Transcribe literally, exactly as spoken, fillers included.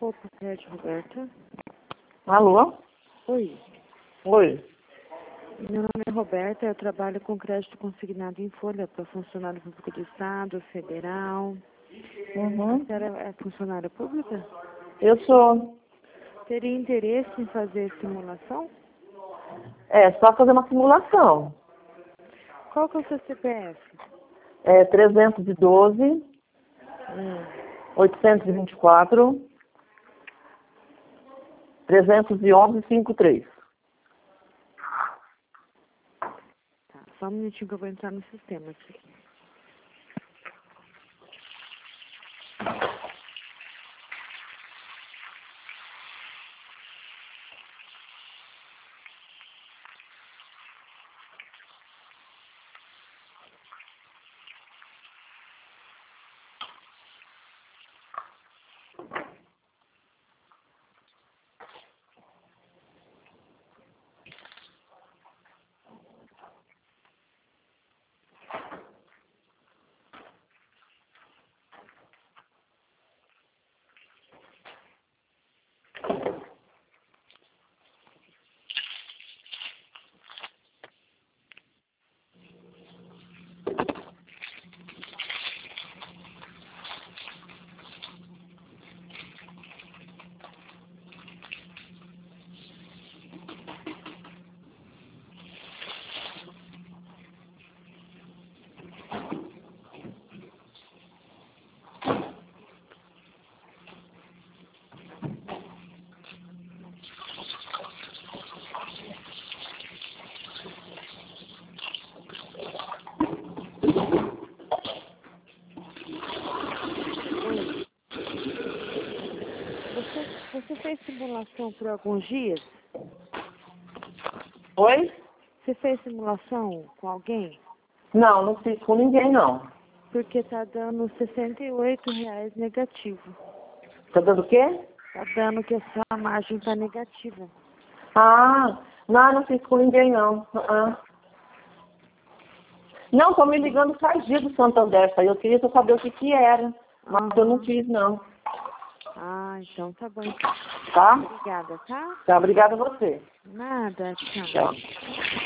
Roupa Crédito, Roberta. Alô? Oi. Oi. Meu nome é Roberta, eu trabalho com crédito consignado em folha para funcionário público do Estado, federal. Uhum. A senhora é funcionária pública? Eu sou. Teria interesse em fazer simulação? É, só fazer uma simulação. Qual que é o seu C P F? É trezentos e doze, Hum. oitocentos e vinte e quatro, trezentos e onze, cinquenta e três. Tá, só um minutinho que eu vou entrar no sistema aqui. Oi. Você, você fez simulação por alguns dias? Oi? Você fez simulação com alguém? Não, não fiz com ninguém, não. Porque tá dando sessenta e oito reais negativo. Tá dando o quê? Tá dando que a sua margem tá negativa. Ah, não, não fiz com ninguém, não. Ah. Não, tô me ligando faz dia do Santander, aí eu queria só saber o que que era. Mas Aham. eu não fiz, não. Ah, então tá bom. Tá? Obrigada, tá? Tá, obrigada a você. Nada, tchau. Tchau.